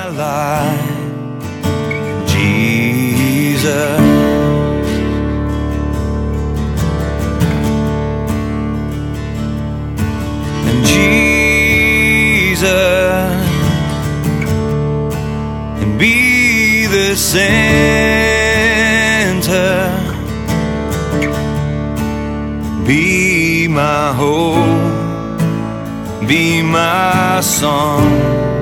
life, Jesus. And Jesus, and be the center, be my hope, be my song.